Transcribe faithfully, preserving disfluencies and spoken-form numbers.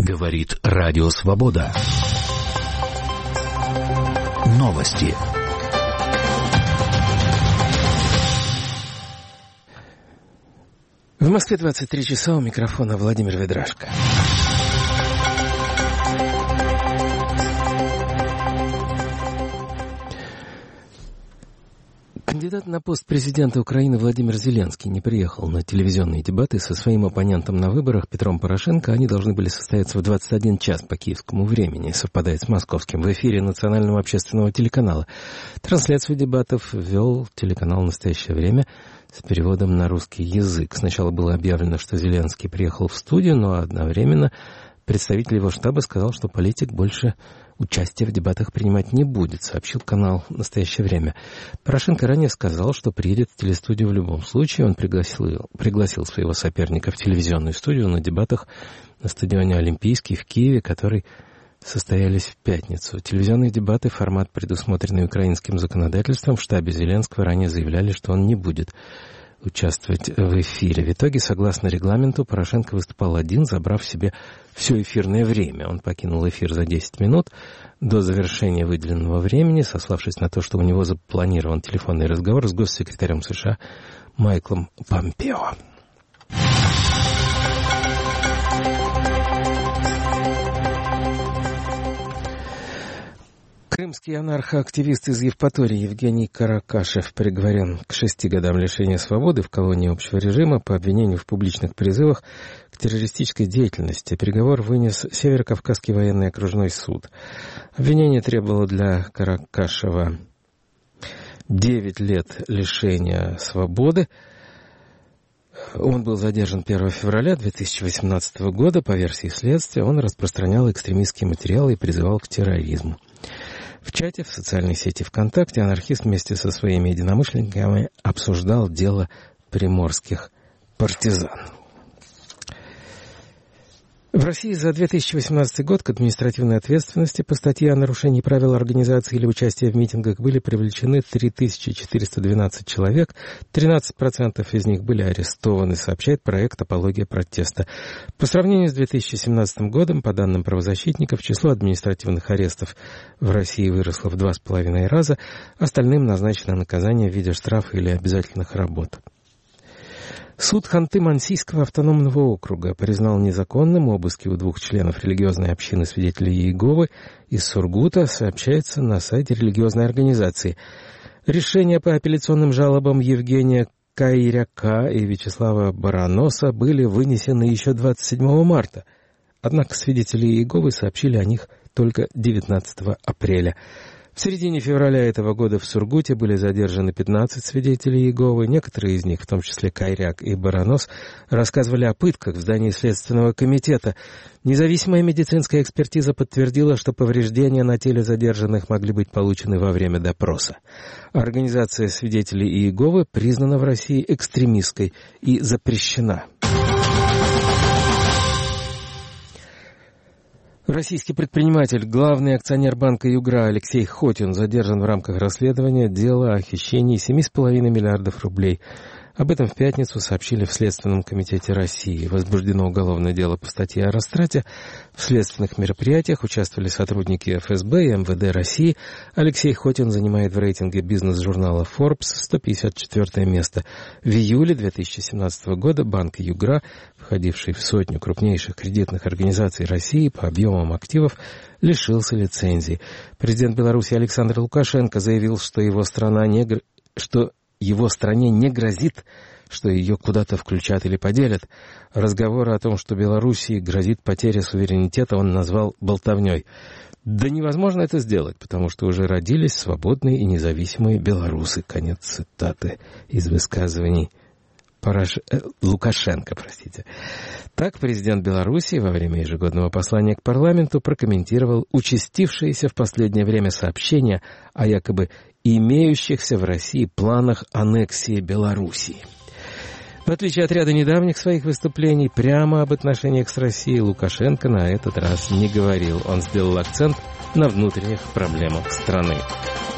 Говорит Радио Свобода. Новости. В Москве двадцать три часа, у микрофона Владимир Ведрашко. Кандидат на пост президента Украины Владимир Зеленский не приехал на телевизионные дебаты со своим оппонентом на выборах Петром Порошенко. Они должны были состояться в двадцать один час по киевскому времени, совпадает с московским, в эфире национального общественного телеканала. Трансляцию дебатов вел телеканал «Настоящее время» с переводом на русский язык. Сначала было объявлено, что Зеленский приехал в студию, но одновременно представитель его штаба сказал, что политик больше участия в дебатах принимать не будет, сообщил канал «Настоящее время». Порошенко ранее сказал, что приедет в телестудию в любом случае. Он пригласил, пригласил своего соперника в телевизионную студию на дебатах на стадионе «Олимпийский» в Киеве, которые состоялись в пятницу. Телевизионные дебаты, формат, предусмотренный украинским законодательством, в штабе Зеленского ранее заявляли, что он не будет участвовать в эфире. В итоге, согласно регламенту, Порошенко выступал один, забрав себе все эфирное время. Он покинул эфир за десять минут до завершения выделенного времени, сославшись на то, что у него запланирован телефонный разговор с госсекретарем США Майклом Помпео. Крымский анархоактивист из Евпатории Евгений Каракашев приговорен к шести годам лишения свободы в колонии общего режима по обвинению в публичных призывах к террористической деятельности. Приговор вынес Северо-Кавказский военный окружной суд. Обвинение требовало для Каракашева девять лет лишения свободы. Он был задержан первого февраля две тысячи восемнадцатого года. По версии следствия, он распространял экстремистские материалы и призывал к терроризму. В чате в социальной сети ВКонтакте анархист вместе со своими единомышленниками обсуждал дело приморских партизан. В России за две тысячи восемнадцатый год к административной ответственности по статье о нарушении правил организации или участия в митингах были привлечены три тысячи четыреста двенадцать человек, тринадцать процентов из них были арестованы, сообщает проект «Апология протеста». По сравнению с две тысячи семнадцатым годом, по данным правозащитников, число административных арестов в России выросло в два с половиной раза, остальным назначено наказание в виде штрафа или обязательных работ. Суд Ханты-Мансийского автономного округа признал незаконным обыски у двух членов религиозной общины свидетелей Иеговы из Сургута, сообщается на сайте религиозной организации. Решения по апелляционным жалобам Евгения Кайряка и Вячеслава Бараноса были вынесены еще двадцать седьмого марта. Однако свидетели Иеговы сообщили о них только девятнадцатого апреля. В середине февраля этого года в Сургуте были задержаны пятнадцать свидетелей Иеговы. Некоторые из них, в том числе Кайряк и Баранос, рассказывали о пытках в здании Следственного комитета. Независимая медицинская экспертиза подтвердила, что повреждения на теле задержанных могли быть получены во время допроса. Организация свидетелей Иеговы признана в России экстремистской и запрещена. Российский предприниматель, главный акционер банка «Югра» Алексей Хотин задержан в рамках расследования дела о хищении семь с половиной миллиардов рублей. Об этом в пятницу сообщили в Следственном комитете России. Возбуждено уголовное дело по статье о растрате. В следственных мероприятиях участвовали сотрудники эф эс бэ и эм вэ дэ России. Алексей Хотин занимает в рейтинге бизнес-журнала Forbes сто пятьдесят четвёртое место. В июле две тысячи семнадцатого года банк «Югра», входивший в сотню крупнейших кредитных организаций России по объемам активов, лишился лицензии. Президент Беларуси Александр Лукашенко заявил, что его страна не... что его стране не грозит, что ее куда-то включат или поделят. Разговоры о том, что Белоруссии грозит потеря суверенитета, он назвал болтовней. Да невозможно это сделать, потому что уже родились свободные и независимые белорусы. Конец цитаты из высказываний Порош... Лукашенко, простите. Так президент Беларуси во время ежегодного послания к парламенту прокомментировал участившиеся в последнее время сообщения о якобы имеющихся в России планах аннексии Белоруссии. В отличие от ряда недавних своих выступлений прямо об отношениях с Россией, Лукашенко на этот раз не говорил. Он сделал акцент на внутренних проблемах страны.